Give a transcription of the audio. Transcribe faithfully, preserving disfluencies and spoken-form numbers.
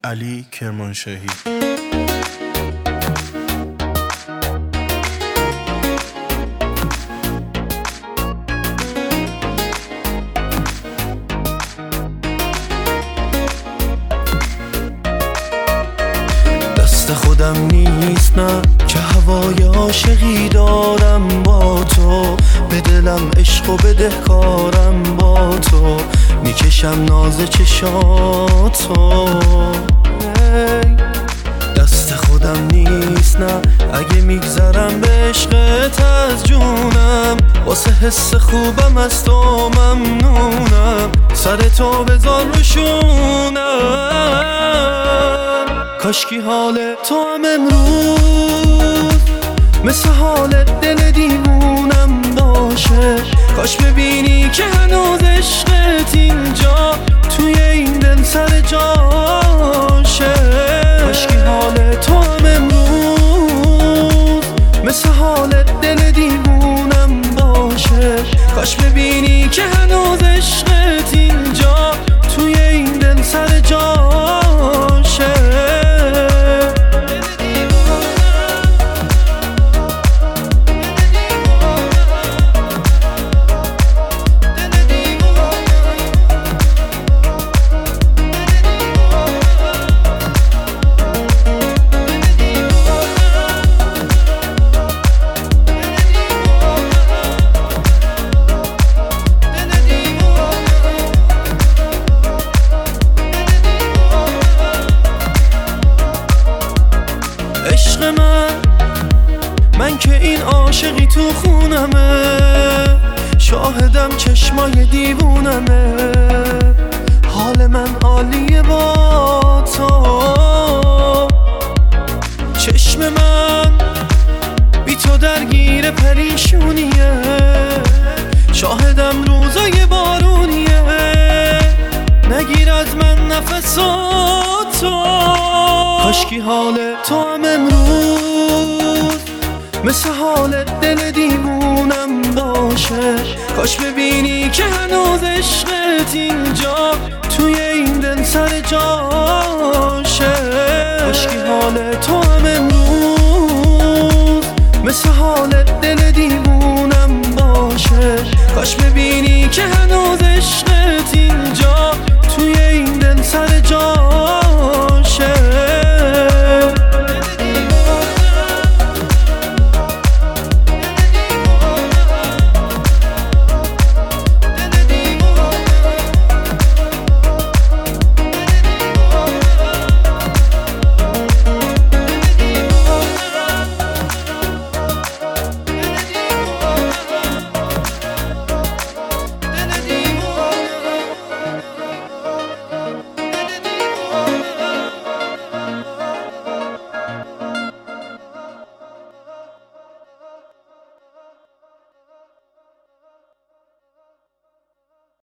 علی کرمانشاهی. دست خودم نیست نه که هوای عاشقی دارم با تو، به دلم عشق و بدهکارم با تو، میکشم ناز چشاتو. دست خودم نیست نه اگه میگذرم به عشقت از جونم، واسه حس خوبم از تو ممنونم، سر تو بذار روشونم. کاشکی حال تو هم امروز مثل حال دل دیوونم باشه، کاش ببینی که هنوز عشقت اینجا توی این دل سر جاشه. کاشکی حال تو هم امروز مثل حال دل دیوونم باشه، کاش ببینی که هنوز عشقت اینجا توی این دل سر جاشه. عشق من من که این عاشقی تو خونمه، شاهدم چشمای دیوونمه، حال من عالیه با تو. چشم من بی تو درگیر پریشونیه، شاهدم روزای بارونیه، نگیر از من نفساتو. کاشکی حال تو هم امروز مثل حال دل دیوونم باشه، کاش ببینی که هنوز عشقت اینجا توی این دل سر جاشه. کاشکی حال تو هم امروز مثل حال